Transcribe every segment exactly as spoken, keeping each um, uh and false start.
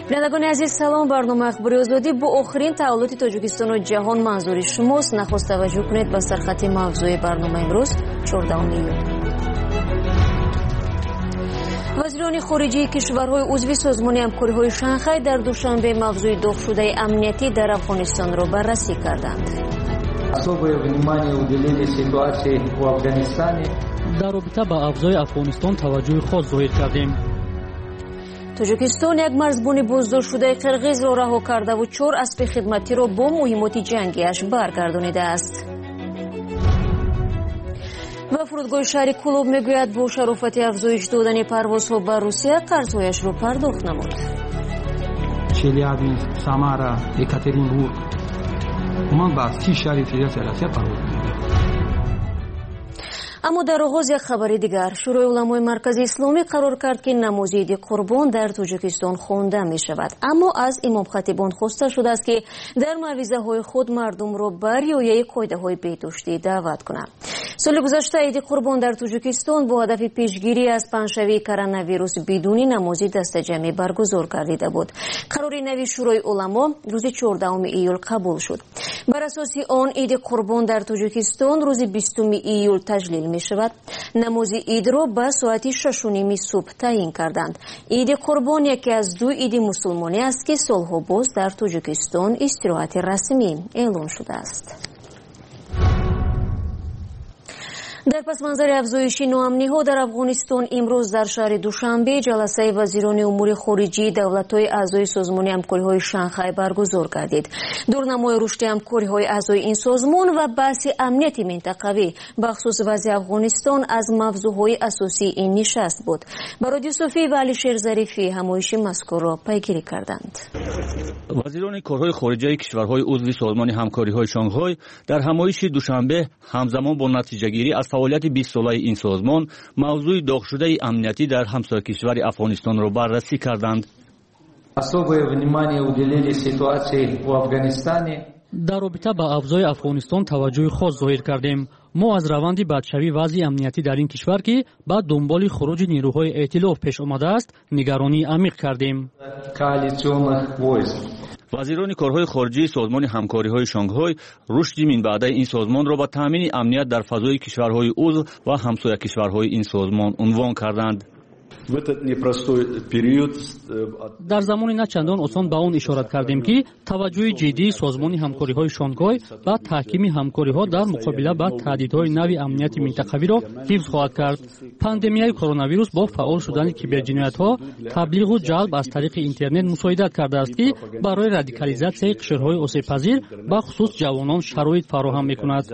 بینندگان عزیز سلام. برنامه اخباری آزادی با آخرین تحولات تاجیکستان و جهان منظور شماست. نخست توجه کنید به سرخط موضوع برنامه امروز چهاردهم ایول. وزیران خارجه کشورهای عضو سازمان همکاری‌های شانگهای در دوشنبه موضوع داغ شده امنیتی در افغانستان را بررسی کردند. در رابطه با افزای افغانستان توجه خاص ظاهر کردیم. تاجیکستان یک مرزبان بازداشت شده قرقیز را رها کرده و چهار اسب خدمتی را با مهمات جنگیش برگردانیده است. و فرودگاه شهر کلوب میگوید با شرافت افزایش دادن پروازها به روسیه قرضهایش را پرداخت نمود. چلیابینسک، سامارا، یکاترینبورگ من با سی شهر فدراسیون پرواز می‌کنم. اما در آغاز یک خبر دیگر، شورای علمای مرکز اسلامی قرار کرد که نماز عید قربان در تاجیکستان خوانده می شود. اما از امام خطیبان خواسته شده است که در موعظه های خود مردم را بر رعایت قاعده های بهداشتی دعوت کنند. سال گذشته عید قربان در تاجیکستان با هدف پیشگیری از پنجشنبه کرونا ویروس بدون نماز دست جمعی برگزار گردیده بود. قرار نوی شورای علما روز چهاردهم ایول قبول شد. بر اساس آن عید قربان در تاجیکستان روز بیستم ایول تجلیل می شود. نماز عید را به ساعت شش و نیم صبح تعیین کردند. عید قربان یکی از دو عید مسلمانی است که سالها باز در تاجیکستان استراحت رسمی اعلام شده است. در پس منظر افزایش نوامنی‌ها در افغانستان امروز در شهر دوشنبه جلسه وزیران امور خارجه دولت‌های اعضای سازمان همکاری‌های شانگهای برگزار گردید. دورنمای رشد همکاری‌های اعضای این سازمان و بحث امنیت منطقوی بخصوص وضع افغانستان از موضوعهای اساسی این نشست بود. برادی صوفی و علیشیر ظریفی همایش مذکور را پیگیری کردند. وزیران کارهای خارجه کشورهای عضو سازمان همکاری‌های شانگهای در همایش دوشنبه همزمان با نتیجه‌گیری از فعالیت بیست ساله این سازمان موضوع داغ شده امنیتی در همسایه کشور افغانستان را بررسی کردند. در رابطه با افزای افغانستان توجه خاص ظاهر کردیم. ما از روند بدشوی وضع امنیتی در این کشور که بعد دنبال خروج نیروهای ائتلاف پیش آمده است نگرانی عمیق کردیم. وزیران کارهای خارجه سازمان همکاری‌های شانگهای رشد من بعد این سازمان را با تامین امنیت در فضای کشورهای عضو و همسایه کشورهای این سازمان عنوان کردند. در زمان نه چندان آسان به آن اشارت کردیم که توجه جدی سازمان همکاری‌های شانگهای و تحکیم همکاری‌ها در مقابله با تهدیدهای نوی امنیت منطقوی را حفظ خواهد کرد. پاندمیای کرونا ویروس با فعال شدن کیبرجنایت‌ها، تبلیغ و جلب از طریق اینترنت مساعدت کرده است که برای رادیکالیزاسیای قشرهای آسیب‌پذیر به خصوص جوانان شرایط فراهم می‌کند.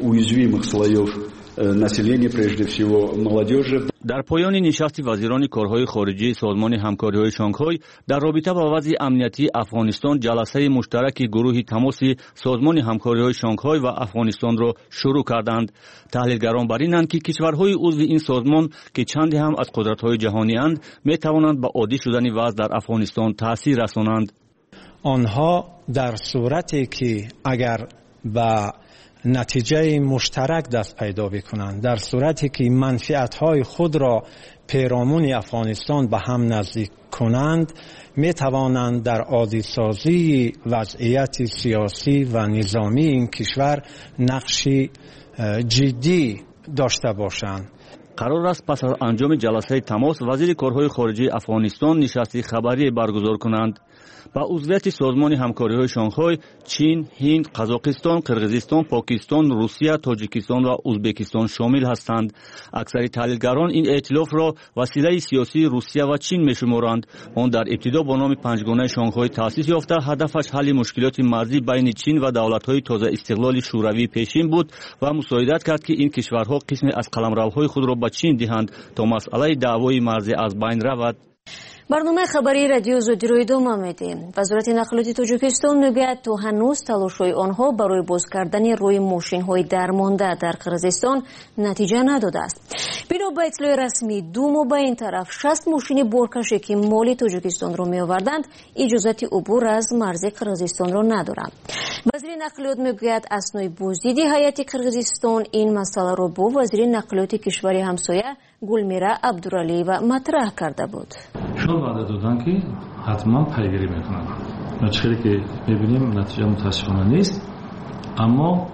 در پایان نشست وزیران کارهای خارجه سازمان همکاری‌های شانگهای در رابطه با وضع امنیتی افغانستان جلسه مشترک گروه تماس سازمان همکاری‌های شانگهای و افغانستان را شروع کردند. تحلیلگران بر اینند که کشورهای عضو این سازمان که چندی هم از قدرت‌های جهانی اند می‌توانند به عادی شدن وضع در افغانستان تأثیر رسانند. آنها در صورتی که اگر با نتیجه مشترک دست پیدا بکنند، در صورتی که منفعت‌های خود را پیرامون افغانستان به هم نزدیک کنند، می توانند در عادی سازی وضعیت سیاسی و نظامی این کشور نقشی جدی داشته باشند. قرار است پس از انجام جلسه تماس وزیر کارهای خارجه افغانستان نشستی خبری برگزار کنند. با عضویت سازمان همکاری‌های شانگهای چین، هند، قزاقستان، قرقیزستان، پاکستان، روسیه، تاجیکستان و ازبکستان شامل هستند. اکثر تحلیلگران این ائتلاف را وسیله سیاسی روسیه و چین می‌شمارند. آن در ابتدا با نام پنجگانه شانگهای تأسیس یافته هدفش حل مشکلات مرزی بین چین و دولت‌های تازه استقلال شوروی پیشین بود و مساعدت کرد که این کشورها قسمی از قلمروهای خود را به چین دهند تا مسئله دعوای مرزی از بین رود. برنامه خبری رادیو آزادی رو ادامه میدیم. وزارت نقلیات تاجیکستان میگوید تا هنوز تلاش‌های آنها برای باز کردن روی ماشین‌های درمانده در قرقیزستان نتیجه نداده است. بنا به اطلاع رسمی دو ماه به این طرف شصت ماشین بارکشی که مال تاجیکستان رو می‌آوردند اجازت عبور از مرز قرقیزستان را ندارند. وزیر نقلیات میگوید اثنای بازدید هیئت قرقیزستان این مسئله را با وزیر نقلیات کشور همسایه گلمیرا عبدالعلی و مطرح کرده بود. شما وعده دادن که حتما پیگیری میکنند. چیزی که میبینیم نتیجه متاسفانه نیست، اما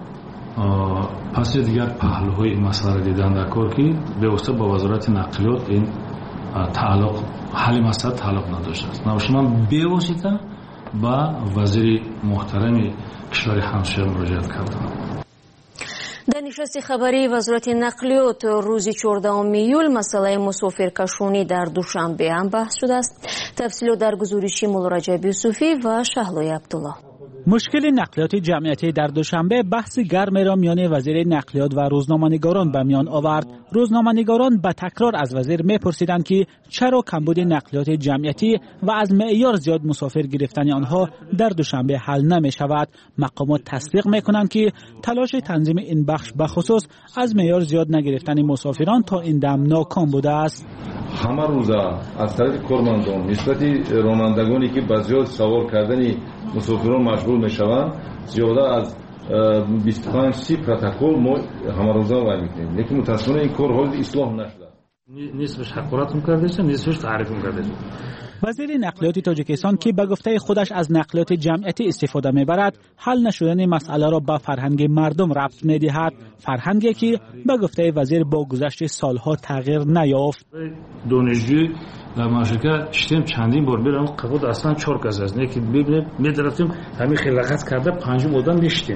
پس دیگر پهلوهای این مسئله را دیدن در کار که به واسطه با وزارت نقلیات این تعلق حل مسئله تعلق نداشته است. نباشه من به واسطه با وزیر محترم کشور همسایه مراجعه کردم. در نشست خبری وزارت نقلیات روز چهاردهم ایول مسئله مسافرکشانی در دوشنبه هم بحث شده است. تفصیلات در گزارش مولا رجب یوسفی و شهلای عبدالله. مشکل نقلیات جمعیتی در دوشنبه بحث گرم را میان وزیر نقلیات و روزنامه‌نگاران به میان آورد. روزنامه‌نگاران به تکرار از وزیر می‌پرسیدند که چرا کمبود نقلیات جمعیتی و از معیار زیاد مسافر گرفتن آنها در دوشنبه حل نمی‌شود. مقامات تصدیق می‌کنند که تلاش تنظیم این بخش به خصوص از معیار زیاد نگرفتن مسافران تا این دم ناکام بوده است. همه روزا از طرف کارمندان نسبت رانندگانی که به زیاد سوار کردن مسافران مشغول میشوند زیاده از بیست و پنج سی پروتکل ما همه روزا وای میکنیم، لیکن متاسفانه این کار حال اصلاح نشده. نصفش حقارت میکرده، نصفش تعریف میکرده. وزیر نقلیات تاجیکستان که به گفته خودش از نقلیات جمعیتی استفاده میبرد، حل نشدن مسئله را به فرهنگ مردم ربط میدهد، فرهنگی که به گفته وزیر با گذشت سالها تغییر نیافت. دانشجوی در مشرکه شتیم چندین بار برام قبول اصلا چهار کس است، نه که ببینیم می‌درفتیم همین خلقت کرده پنجم بودن نشتیم.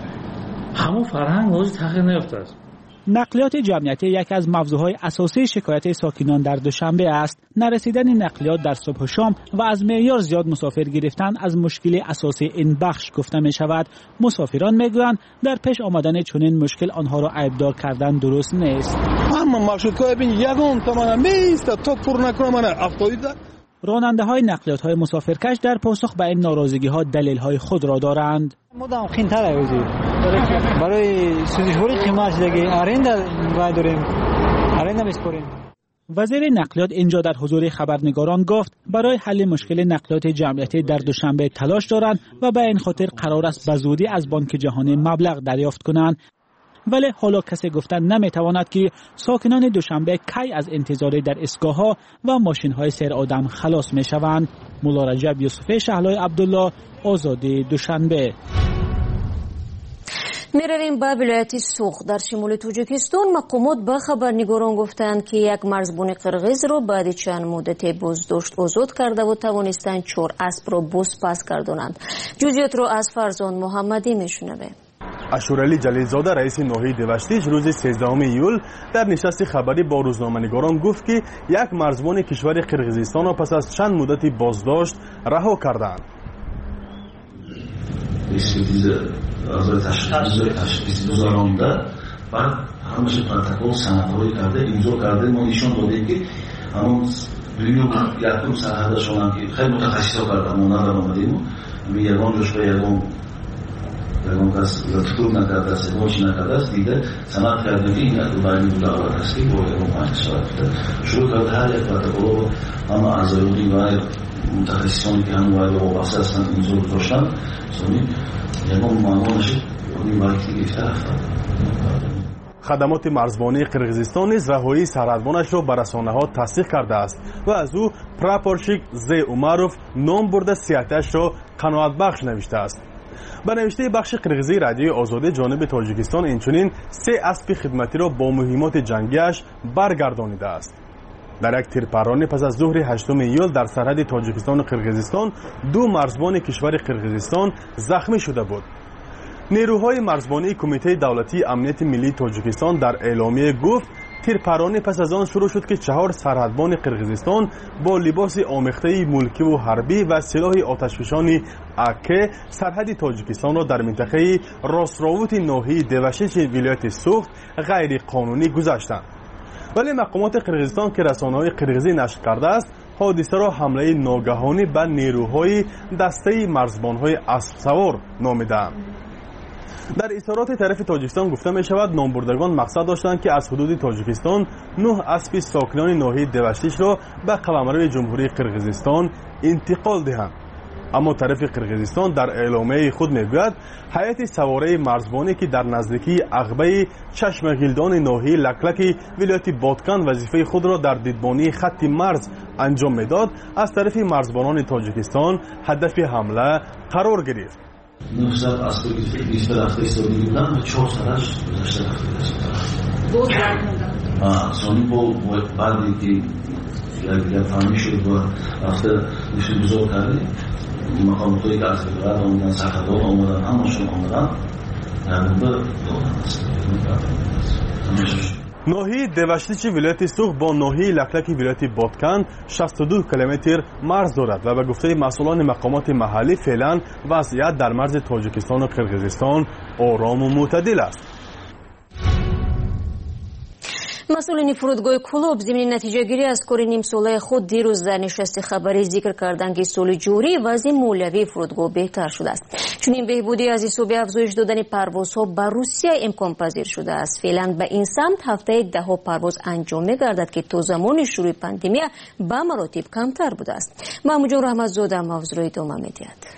همون فرهنگ موضوع تغییر نیافته است. نقلیات جمعیتی یکی از موضوعهای اساسی شکایت ساکنان در دوشنبه است. نرسیدن نقلیات در صبح و شام و از معیار زیاد مسافر گرفتن از مشکل اساسی این بخش گفته می شود. مسافران میگویند در پیش آمدن چنین مشکل آنها را عیبدار کردن درست نیست. اما مارشروت‌های بین یگان تمام میست تا پر نکنه من افتادید. راننده های نقلیات های مسافرکش در پاسخ به این ناراضگی ها دلیل های خود را دارند. مدام خینتر اوزی برای سوزشوری قیمت دیگه آرنده وای داریم، آرنده میسپاریم. وزیر نقلیات اینجا در حضور خبرنگاران گفت برای حل مشکل نقلیات جمعیتی در دوشنبه تلاش دارند و به این خاطر قرار است به زودی از بانک جهانی مبلغ دریافت کنند. ولی حالا کسی گفتن نمیتواند که ساکنان دوشنبه کی از انتظار در ایستگاه‌ها و ماشین‌های سیر آدم خلاص میشوند. مولا رجب یوسفی، شهلای عبدالله، آزادی دوشنبه. میرویم به ولایت سوخ در شمال تاجیکستان. مقامات به خبرنگاران گفتند که یک مرزبان قرغیز را بعد چند مدت بازداشت آزاد کرده و توانستند چهار اسب را بازپس گردانند. جزئیات را از فرزان محمدی میشنویم. اشورعلی جلیلزاده رئیس ناحیه دوشتیج روز سیزدهم ایول در نشست خبری با روزنامه‌نگاران گفت که یک مرزبان کشور قرغیزستان را پس از چند مدتی بازداشت رها کردند. از تشخیص گذارانده بعد همش پروتکل سندهای کرده امضا کرده ما نشون دادیم که همون دویو یکم سرحدشون هم که خیلی متخصصا کردن ما ندارم آمدیم یگان جوش به یگان یگان کس تکرور نکرده است یگان چی نکرده است دیده سند کرده که این اکل برمی بوده آورد است که با یگان پنج ساعت شروع کرده هر یک پروتکل اما اعضایونی و متخصصانی که همون وارد وابسته هستند امضا گذاشتن خدمات مرزبانی قرغیزستان نیز رهایی سرحدبانش را به رسانه‌ها تصدیق کرده است و از او پراپورشیک زی عمروف نام برده سیاحتش را قناعت بخش نوشته است. به نوشته بخش قرغیزی رادیوی آزادی جانب تاجیکستان اینچنین سه اسب خدمتی را با مهمات جنگیش برگردانیده است. در یک تیرپرانی پس از ظهر هشتم ایول در سرحد تاجیکستان و قرغیزستان دو مرزبان کشور قرغیزستان زخمی شده بود. نیروهای مرزبانی کمیته دولتی امنیت ملی تاجیکستان در اعلامیه گفت تیرپرانی پس از آن شروع شد که چهار سرحدبان قرغیزستان با لباس آمیخته ملکی و حربی و سلاح آتشفشانی اکه سرحد تاجیکستان را در منطقه راستراوت ناحیه دوشیج ولایت سوخت غیر قانونی گذاشتند. ولی مقامات قرغیزستان که رسانه‌های قرغیزی نشر کرده است حادثه را حمله ناگهانی به نیروهای دسته مرزبان‌های اسب سوار نامیدند. در اظهارات طرف تاجیکستان گفته می شود نامبردگان مقصد داشتند که از حدود تاجیکستان نه اسب ساکنان ناحیه دوشتیج را به قلمرو جمهوری قرغیزستان انتقال دهند. اما طرف قرقیزستان در اعلامیه خود میگوید هیئت سواره مرزبانی که در نزدیکی عقبه چشم گلدان ناحیه لکلکی ولایت بادکن وظیفه خود را در دیدبانی خط مرز انجام میداد از طرف مرزبانان تاجیکستان هدف حمله قرار گرفت. نوزده اسبی بیست رفته استوری بودن و چهار سالش گذشته رفته بود آه سونی با بعدی که یک فهمی شد و رفته نشون بزرگ کرده مقام توی که از بگرد آمدن سرخدار آمدن همشون آمدن در مورد دادن است ناحیه دوشتیچ ولایت سوخ با ناحیه لکلکی ولایت بادکن شصت و دو کیلومتر مرز دارد و به گفته مسئولان مقامات محلی فعلا وضعیت در مرز تاجیکستان و قرقیزستان آرام و معتدل است. مسئولین فرودگاه کلوب ضمن نتیجه گیری از کار نیم ساله خود دیروز در نشست خبری ذکر کردند که سال جاری وضع مولوی فرودگاه بهتر شده است. چون این بهبودی از حساب افزایش دادن پروازها به روسیه امکان پذیر شده است. فعلا به این سمت هفته ده ها پرواز انجام می‌گردد که تا زمان شروع پاندمی به مراتب کمتر بوده است. محمود رحمت‌زاده موضوع را ادامه می‌دهد.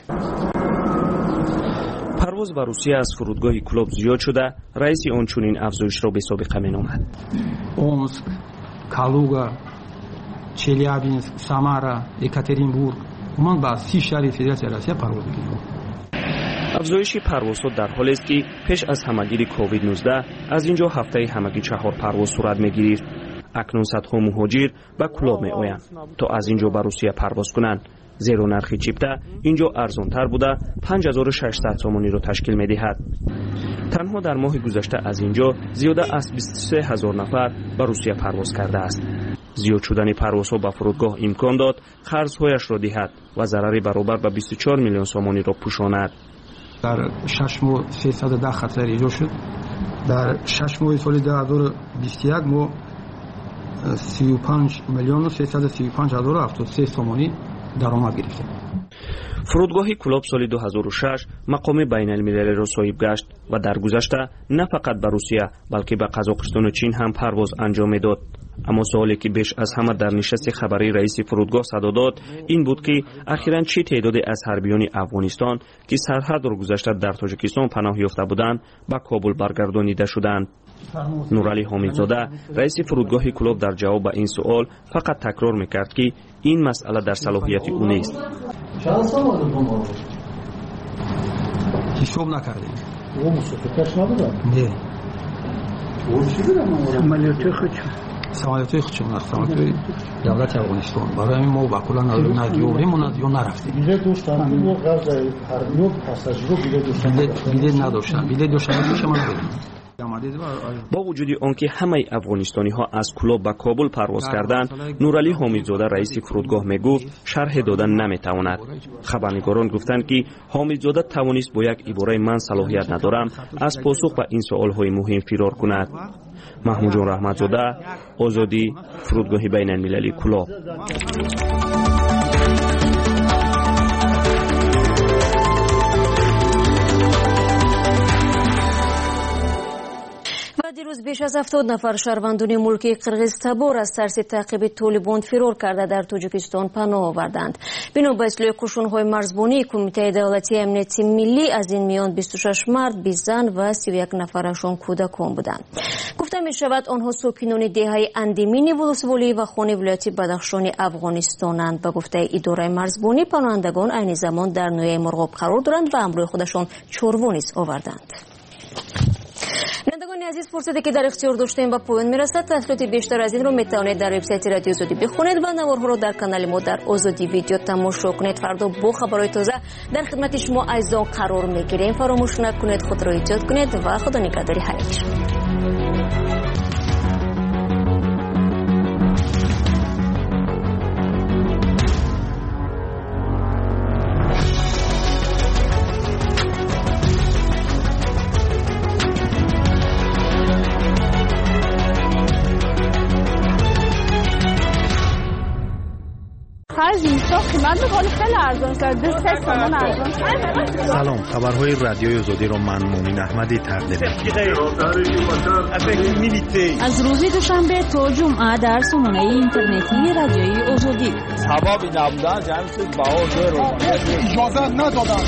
پرواز به روسیه از فرودگاه کلوب زیاد شده، رئیس آن چنین افزایش را به سابقه مینامد. اومسک، کالوگا، چلیابینسک، سامارا، یکاترینبورگ عموما با سی شهر فدراسیون روسیه پرواز می‌کنند. افزایش پروازها در حالی است که پیش از همهگیری کووید نوزده از اینجا هفته همگی چهار پرواز صورت می‌گیرد. اکنون صدها مهاجر به کلوب می‌آیند تا از اینجا به روسیه پرواز کنند. زیرا نرخ چیپته اینجا ارزانتر بوده پنج هزار و ششصد سومانی را تشکیل می‌دهد. تنها در ماه گذشته از اینجا زیاده از بیست و سه هزار نفر به روسیه پرواز کرده است. زیاد شدن پروازها به فرودگاه امکان داد خرج‌هایش را دهد و ضرری برابر به بیست و چهار میلیون سومانی را پوشاند. در شش ماه سیصد و ده خطر ایجاد شد. در شش ماه سال دو هزار و بیست و یک ما سی و پنج میلیون و سیصد و سی و پنج هزار و هفتاد و سه سومانی درآمد گرفتیم. فرودگاه کلوب سال دو هزار و شش مقام بین المللی را صاحب گشت و در گذشته نه فقط به روسیه بلکه به قزاقستان و چین هم پرواز انجام میداد. اما سوالی که بیش از همه در نشست خبری رئیس فرودگاه صدا داد این بود که اخیراً چه تعدادی از حربیان افغانستان که سرحد را گذشته در تاجیکستان پناه یافته بودند به کابل برگردانیده شدند. نورعلی حامدزاده رئیس فرودگاه کلوب در جواب به این سوال فقط تکرار میکرد که این مسئله در صلاحیت او نیست. حساب نکردیم. او مسافرش نبودن. نه. او چی بودن؟ عملیاتی خودشون. سمالیاتی خودشون است. سمالیاتی دولت افغانستان. برای ما با کلا نگیوریم و یا نرفتیم. بیله داشتن و غرض هرمیو پاساژیرو بیله داشتن. بیله نداشتن. بیله داشتن که ما نبودیم. با وجود آنکه همه افغانستانی ها از کلوب به کابل پرواز کردند، نورعلی حامدزاده رئیس فرودگاه میگفت شرح دادن نمیتواند. خبرنگاران گفتند که حامدزاده توانست با یک عباره من صلاحیت ندارم از پاسخ به این سوال های مهم فرار کند. محمود رحمت‌زاده، آزادی، فرودگاه بین المللی کلوب. دیروز بیش از هفتاد نفر شهروندان ملکی قرقیز تبار از ترس تعقیب طالبان فرار کرده در تاجیکستان پناه آوردند. بنا به اطلاع قشون‌های مرزبانی کمیته دولتی امنیتی ملی از این میان بیست و شش مرد، بیست زن و سی و یک نفرشان کودکان بودند. گفته می شود آنها ساکنان دهه اندیمین ولسوالی و خانه ولایتی بدخشان افغانستانند. به گفته اداره مرزبانی پناهندگان عین زمان در نویه مرغاب قرار دارند و همراه خودشان چروا نیز آوردند. شنوندگان عزیز، فرصتی که در اختیار داشتیم به پایان میرسد. تحصیلات بیشتر از این رو میتوانید در وبسایت رادیو آزادی بخونید و نوارها رو در کانال ما در آزادی ویدیو تماشا کنید. فردا با خبرهای تازه در خدمت شما عزیزان قرار میگیریم. فراموش نکنید خود را ایجاد کنید و خدا نگهداری هر یک. سلام، خبرهای رادیوی آزادی را من مومن احمدی تقدیم از روز دوشنبه تا جمعه در سامانه اینترنتی رادیوی آزادی سرحدی. سبب نبودن جمعی چیز بها اجازه ندادن.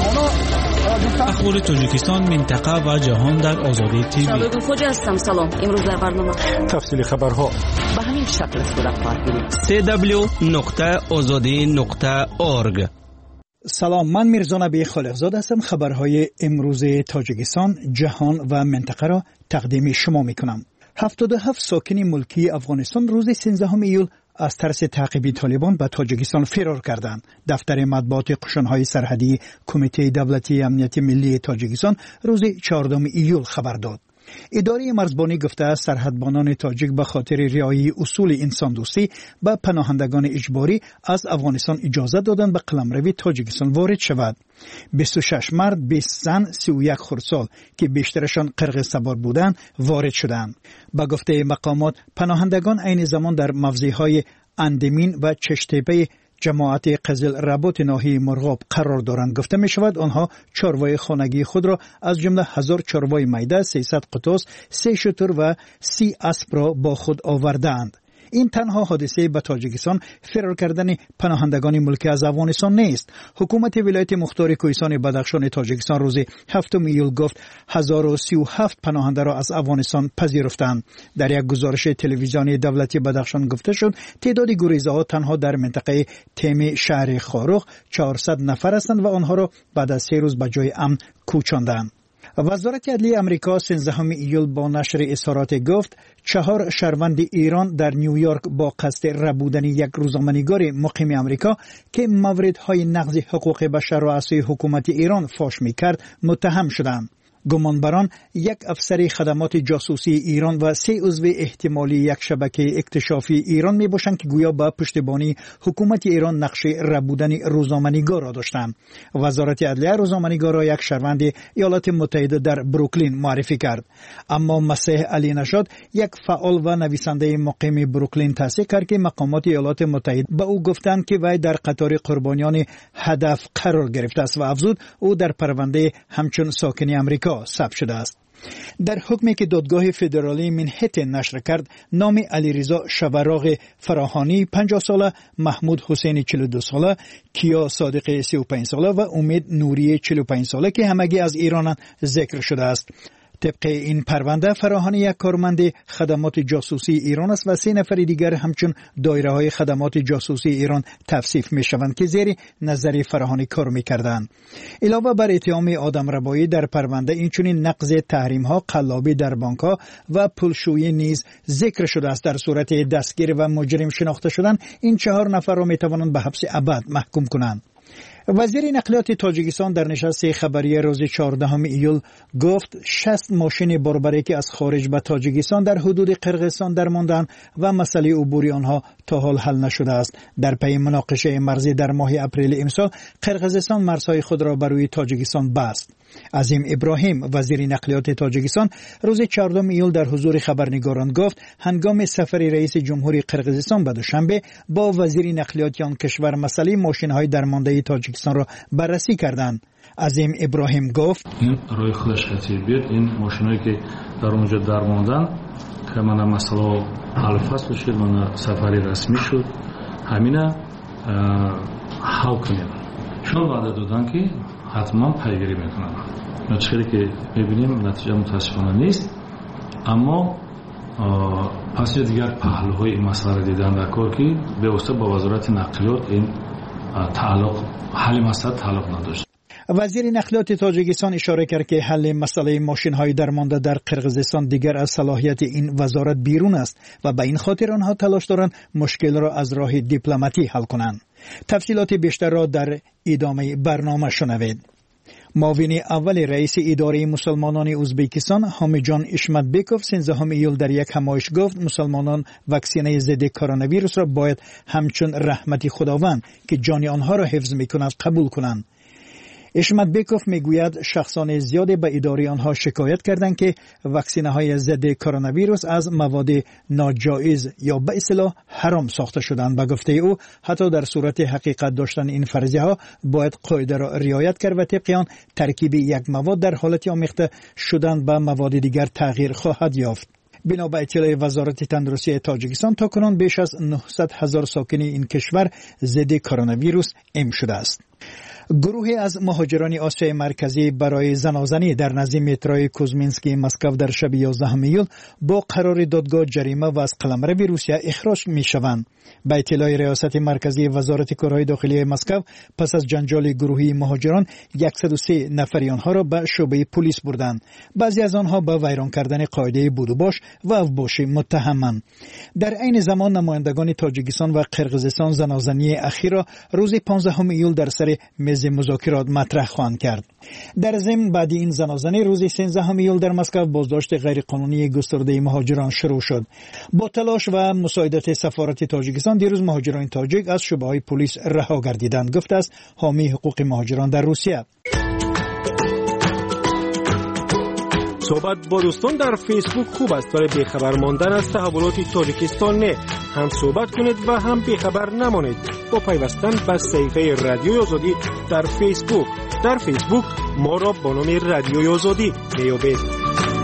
اخبار تاجیکستان، منطقه و جهان در آزادی تیوی. شبکه خوج هستم. سلام. امروز در برنامه تفصیل خبرها به همین شکل صورت خواهد گرفت. سی دبلیو نقطه آزادی نقطه اورگ. سلام، من میرزا نبی خالقزاد هستم. خبرهای امروز تاجیکستان، جهان و منطقه را تقدیم شما میکنم. هفتاد و هفت ساکن ملکی افغانستان روز سیزدهم ایول از ترس تعقیب طالبان به تاجیکستان فرار کردند. دفتر مطبوعات قشون‌های سرحدی کمیته دولتی امنیت ملی تاجیکستان روز چهاردهم ایول خبر داد. اداره مرزبانی گفته است سرحدبانان تاجیک به خاطر رعایت اصول انسان دوستی به پناهندگان اجباری از افغانستان اجازه دادند به قلمرو تاجیکستان وارد شود. بیست و شش مرد، بیست زن، سی و یک خردسال که بیشترشان قرقیز سوار بودند وارد شدند. به گفته مقامات پناهندگان عین زمان در موضع‌های اندمین و چشتپه جماعت قزل رباط ناحیه مرغاب قرار دارند. گفته می شود آنها چاروای خانگی خود را از جمله هزار چاروای میده، سیصد قطوس، سه شتر و سی اسب را با خود آوردند. این تنها حادثه به تاجیکستان فرار کردن پناهندگان ملکی از افغانستان نیست. حکومت ولایت مختار کوهستان بدخشان تاجیکستان روز هفتم ایول گفت هزار و سی و هفت پناهنده را از افغانستان پذیرفتند. در یک گزارش تلویزیونی دولتی بدخشان گفته شد تعداد گریزه ها تنها در منطقه تیم شهر خاروخ چهارصد نفر هستند و آنها را بعد از سه روز به جای امن کوچاندند. وزارت عدلیه امریکا سیزدهم ایول با نشر اظهارات گفت چهار شهروند ایران در نیویورک با قصد ربودن یک روزنامه‌نگار مقیم امریکا که موردهای نقض حقوق بشر را از سوی حکومت ایران فاش می‌کرد متهم شدند. گمانبران یک افسر خدمات جاسوسی ایران و سه عضو احتمالی یک شبکه اکتشافی ایران می باشند که گویا با پشتیبانی حکومت ایران نقش ربودن روزنامه‌نگار را داشتند. وزارت عدلیه روزنامه‌نگار را یک شهروند ایالات متحده در بروکلین معرفی کرد، اما مسیح علی نژاد یک فعال و نویسنده مقیم بروکلین تصدیق کرد که مقامات ایالات متحده به او گفتند که وی در قطار قربانیان هدف قرار گرفته است و افزود او در پرونده همچون ساکن امریکا ثبت شده است. در حکمی که دادگاه فدرالی منهتن نشر کرد، نام علیرضا شبراغ فراهانی پنجاه ساله، محمود حسینی چهل و دو ساله، کیا صادقی سی و پنج ساله و امید نوری چهل و پنج ساله که همگی از ایران ذکر شده است. طبق این پرونده فراهانی یک کارمند خدمات جاسوسی ایران است و سه نفر دیگر همچون دایره های خدمات جاسوسی ایران توصیف می شوند که زیر نظر فراهانی کار می کردند. علاوه بر اتهام آدمربایی در پرونده اینچنین نقض تحریم ها، قلابی در بانک ها و پولشویی نیز ذکر شده است. در صورت دستگیر و مجرم شناخته شدن این چهار نفر را می توانند به حبس ابد محکوم کنند. وزیر نقلیات تاجیکستان در نشست خبری روز چهاردهم ایول گفت شصت ماشین باربری که از خارج به تاجیکستان در حدود قرقیزستان درماندند و مسئله عبوری آنها تا حال حل نشده است. در پی مناقشه مرزی در ماه اپریل امسال قرقیزستان مرزهای خود را بر روی تاجیکستان بست. عظیم ابراهیم وزیر نقلیات تاجیکستان روز چهاردهم ایول در حضور خبرنگاران گفت هنگام سفر رئیس جمهوری قرقیزستان به دوشنبه با وزیر نقلیات آن کشور مسئله ماشین‌های درمانده تاجیکستان را بررسی کردند. عظیم ابراهیم گفت این روی خودش خطیر بیاد، این ماشینایی که در اونجا درماندن که من مسئله حل فصل شد، من سفری رسمی شد، همینا حل کنیم. شما وعده دادن که حتما پیگیری میکنن. نتیجه که میبینیم نتیجه متاسفانه نیست، اما پس دیگر پهلوهای این مسئله دیدن در کار که به واسطه با وزارت نقلیات این تعلق حل مسئله تعلق نداشت. وزیر نقلیات تاجیکستان اشاره کرد که حل مسئله ماشین‌های درمانده در قرقیزستان دیگر از صلاحیت این وزارت بیرون است و به این خاطر آنها تلاش دارند مشکل را از راه دیپلماتی حل کنند. تفصیلات بیشتر را در ادامه برنامه شنوید. معاون اول رئیس اداره مسلمانان ازبکستان حامیجان اشمتبکوف سیزدهم ایول در یک همایش گفت مسلمانان واکسینه ضد کرونا ویروس را باید همچون رحمت خداوند که جان آنها را حفظ می‌کند قبول کنند. اشمتبکوف میگوید شخصان زیادی به اداره آنها شکایت کردند که واکسینه های ضد کرونا ویروس از مواد ناجایز یا به اصطلاح حرام ساخته شدند. به گفته او حتی در صورت حقیقت داشتن این فرضیه ها باید قاعده را رعایت کرد و طبق آن ترکیب یک مواد در حالت آمیخته شدن به مواد دیگر تغییر خواهد یافت. بنا به اطلاع وزارت تندرستی تاجیکستان تاکنون بیش از نهصد هزار ساکن این کشور ضد کرونا ویروس اعم شده است. گروهی از مهاجران آسیای مرکزی برای زنازنی در نزد متروی کوزمینسکی مسکو در شب یازدهم ایول با قرار دادگاه جریمه و از قلمرو روسیه اخراج می شوند. به اطلاع ریاست مرکزی وزارت کارهای داخلی مسکو، پس از جنجال گروهی مهاجران صد و سه نفری آنها را به شعبه پلیس بردند. بعضی از آنها به ویران کردن قاعده بود و باش و اوباش متهمند. در عین زمان نمایندگان تاجیکستان و قرقیزستان زنازنی اخیر را روز پانزدهم ایول در سر میز مذاکرات مطرح خواهند کرد. در ضمن بعد این زنازنی روز سیزدهم ایول در مسکو بازداشت غیرقانونی گسترده مهاجران شروع شد. با تلاش و مساعدت سفارت تاجیکستان دیروز مهاجران تاجیک از شعبه‌های پلیس رها گردیدند، گفته است حامی حقوق مهاجران در روسیه. صحبت با دوستان در فیسبوک خوب است، برای بیخبر ماندن از تحولات تاجیکستان نه. هم صحبت کنید و هم بیخبر نمانید با پیوستن به صفحه رادیوی آزادی در فیسبوک. در فیسبوک ما را با نام رادیوی آزادی بیابید.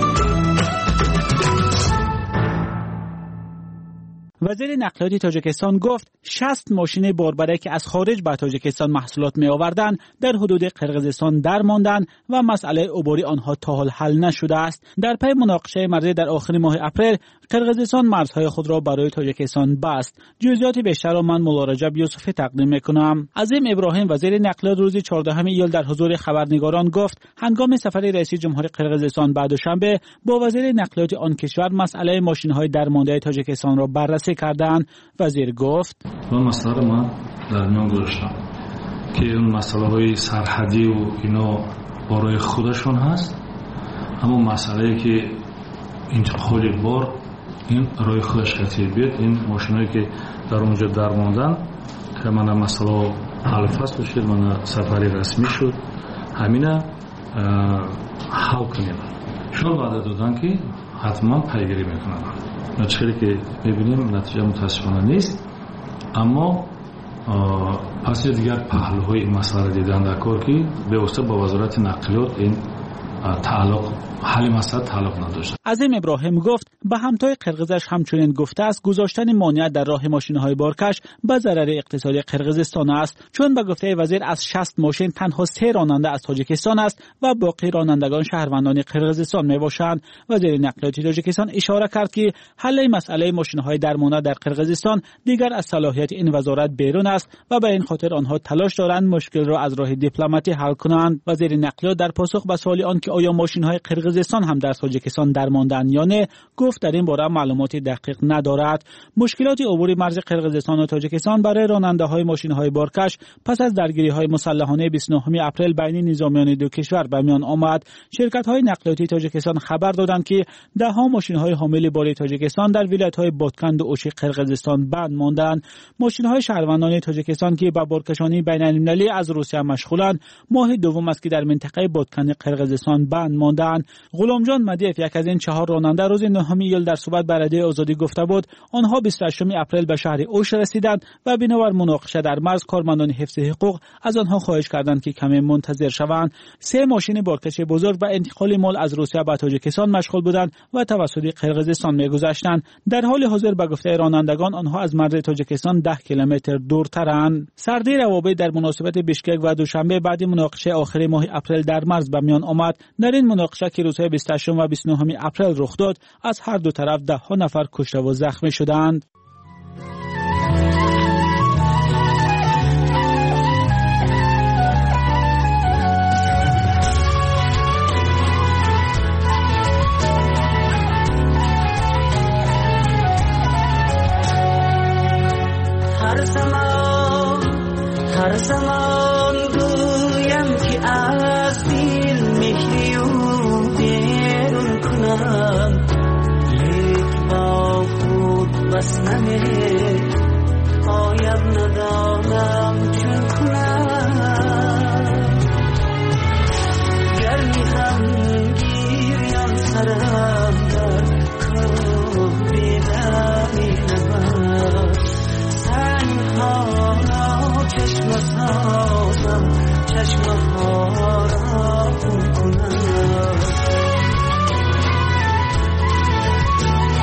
وزیر نقلیات تاجیکستان گفت شصت ماشین باربره که از خارج به تاجیکستان محصولات می آوردند در حدود قرقیزستان در ماندند و مسئله عبوری آنها تا حال حل نشده است. در پی مناقشه مرزی در آخر ماه اپریل قرقیزستان مرزهای خود را برای تاجیکستان بست. جزئیات بیشتر را من مولا رجب یوسفی تقدیم میکنم. عظیم ابراهیم وزیر نقلیات روز چهاردهم ایول در حضور خبرنگاران گفت هنگام سفر رئیس جمهور قرقیزستان بعد دوشنبه با وزیر نقلیات آن کشور مسئله ماشین‌های درمانده تاجیکستان را بررسی کردند. وزیر گفت من مسئله من در میان گذاشتم که اون مسئله های سرحدی و اینا برای خودشون هست، اما مسئله که انتقال بار این رای خودش خطیر بیاد، این ماشینایی که در اونجا درماندن که من مسئله حل فصل بشید، من سفری رسمی شد همینه حل کنیم. شما وعده دادن که حتما پیگیری میکنن. نتیجه که میبینیم نتیجه متاسفانه نیست، اما پس دیگر پهلوهای این مسئله دیدن در کار که به واسطه با وزارت نقلیات این تعلق حل مسئله تعلق نداشت. عظیم ابراهیم گفت به همتای قرقیزش همچنین گفته است گذاشتن مانع در راه ماشین‌های بارکش به ضرر اقتصادی قرقیزستان است، چون به گفته وزیر از شصت ماشین تنها سه راننده از تاجیکستان است و باقی رانندگان شهروندان قرقیزستان میباشند. وزیر نقلیات تاجیکستان اشاره کرد که حل مسئله ماشین‌های درمانده در قرقیزستان دیگر از صلاحیت این وزارت بیرون است و به این خاطر آنها تلاش دارند مشکل را از راه دیپلماتی حل کنند. وزیر نقلیات در پاسخ به سوال آن که آیا ماشین‌های قرقیزستان هم در تاجیکستان درماندند یا نه گفت در این باره معلوماتی دقیق ندارد. مشکلات عبور مرز قرقیزستان و تاجیکستان برای راننده‌های ماشین‌های بارکش پس از درگیری‌های مسلحانه بیست و نهم اپریل بین نظامیان دو کشور به میان آمد. شرکت‌های نقلیاتی تاجیکستان خبر دادند که ده‌ها ماشین‌های حامل بار تاجیکستان در ولایت‌های بادکند و اوشی قرقیزستان بند ماندند. ماشین‌های شهروندان تاجیکستان که به بارکشانی بین‌المللی از روسیه مشغولند ماه دوم است که در منطقه بادکند قرقیزستان بند ماندند. غلامجان مدیف یک از این چهار راننده روز نهم ایول در صحبت با رادیوی آزادی گفته بود آنها بیست و هشتم اپریل به شهر اوش رسیدند و بنابر مناقشه در مرز کارمندان حفظ حقوق از آنها خواهش کردند که کمی منتظر شوند. سه ماشین بارکش بزرگ و انتقال مال از روسیه به تاجیکستان مشغول بودند و توسط قرقیزستان می‌گذشتند. در حال حاضر به گفته رانندگان آنها از مرز تاجیکستان ده کیلومتر دورترند. سردی روابط در مناسبت بیشکک و دوشنبه بعد مناقشه آخر ماه اپریل در مرز به میان آمد. در این مناقشه که روزهای بیست و هشتم و بیست و نهم اپریل رخ داد از هر دو طرف ده ها نفر کشته و زخمی شدند. هر زمان هر زمان گویم که از دل مهری و بیرون کنم، لیک با خود بس نمیره پایم ندانم چون کنم. گرمی غمگیریان سرم در کوه بیدمی نبرد، تنها چشم سازم چشم ها را خون کنم.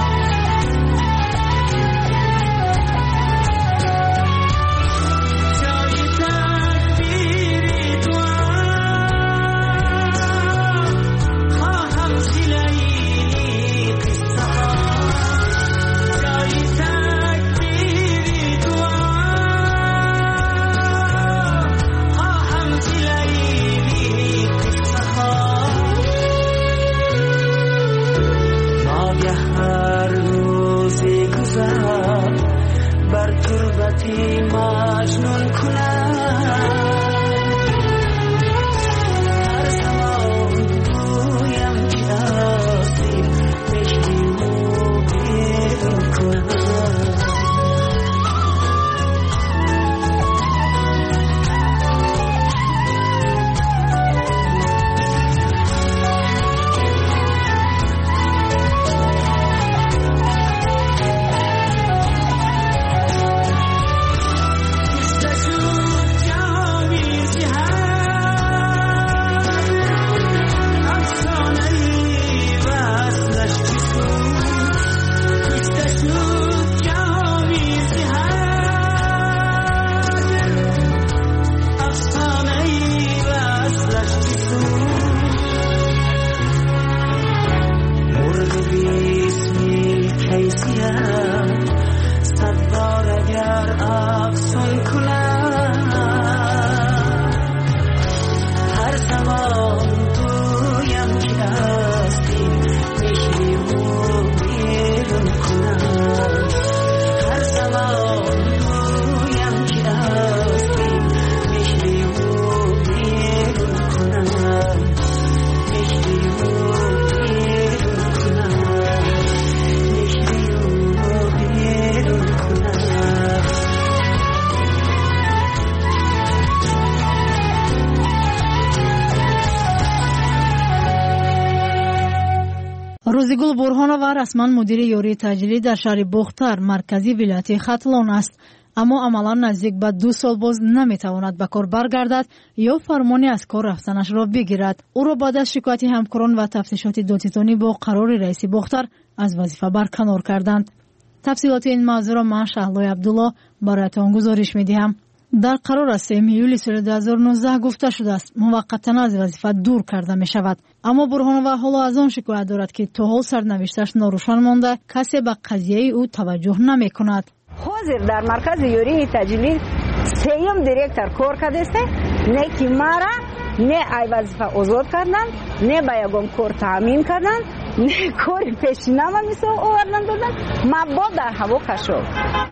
روزیگل برهانова رسما مدیر یاری تجلی در شهر بختر مرکزی ولایت ختلان است، اما عملا نزدیک به دو سال باز نمیتواند به کار برگردد یا فرمانی از کار رفتنش را بگیرد. او را بعد از شکایت همکاران و تفتیشات دادستانی با قرار رئیس بختر از وظیفه برکنار کردند. تفصیلات این موضوع را من شهلای عبدالله برایتان گزارش میدهم. در قرار از سوم یولی سال دو هزار و نوزده گفته شده است موقتا از وظیفه دور کرده می شود، اما برهانова حالا از آن شکایت دارد که تا حال سرنوشتش ناروشن مانده، کسی به قضیه او توجه نمی کند. حاضر در مرکز یاری تجلی سیوم دیرکتر کار کرده است، نه که مرا نه ای وظیفه آزاد کردن، نه به یگام کار تامین کردن، نه کار پیشینما میسو آوردن دادن، ما با در هوا کشو.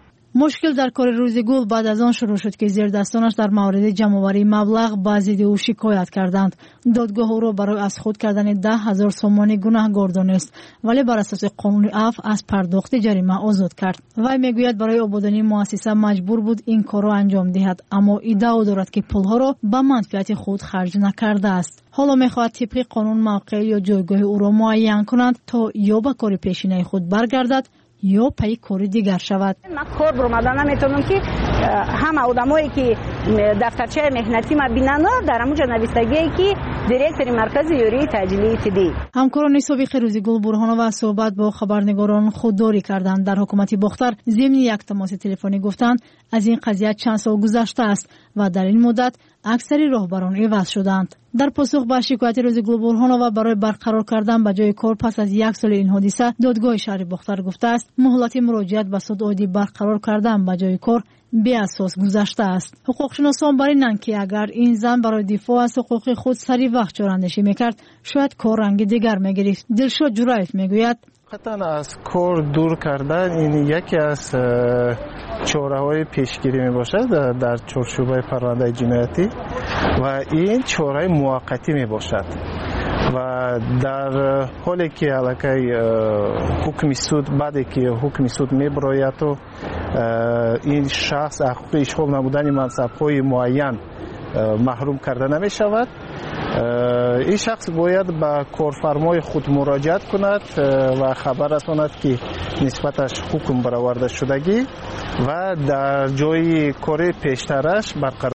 مشکل در کار روزیگل بعد از آن شروع شد که زیر دستانش در مورد جمع‌آوری مبلغ با ضد او شکایت کردند. دادگاه او را برای از خود کردن ده هزار سومانی گناهکار دانست، ولی بر اساس قانون عفو از پرداخت جریمه آزاد کرد. وی میگوید برای آبادانی مؤسسه مجبور بود این کار را انجام دهد، اما ادعا دارد که پولها را به منفعت خود خرج نکرده است. حالا میخواهد طبق قانون موقع یا جایگاه او را معین کنند تا یا به کار پیشینه خود برگردد یا پی کاری دیگر شود. من کار برآمدن نمیتونم که همه آدمایی که دفترچه مهنتی ما بینن در همونجا نویسندگی که دیرکتر مرکز یاری تجلی تدی. همکاران سابق روزیگل برهانова صحبت با خبرنگاران خودداری کردند. در حکومت بختر ضمن یک تماس تلفنی گفتند از این قضیه چند سال گذشته است و در این مدت اکثر راهبران عوض شدند. در پاسخ به شکایت روزیگل برهانова برای برقرار کردن به جای کار پس از یک سال این حادثه، دادگاه شهر بختر گفته است مهلت مراجعت به سود عادی برقرار کردن به جای کار بی اساس گذشته است. حقوقشناسان بر اینند که اگر این زن برای دفاع از حقوق خود سری وقت جراندشی میکرد شاید کار رنگ دیگر میگرفت. دلشاد جرایف میگوید قطعا از کار دور کردن این یکی از چاره‌های پیشگیری می باشد در چارچوب پرونده جنایتی و این چاره موقتی می باشد و در حالی که علاقه حکم سود بعدی که حکم سود می براید و این شخص حقوق اشغال نمودن منصب‌های معین محروم کرده نمی شود، این شخص باید به کارفرمای خود مراجعت کند و خبر رساند که نسبتش حکم برآورده شدگی و در جای کار پیشترش برقرار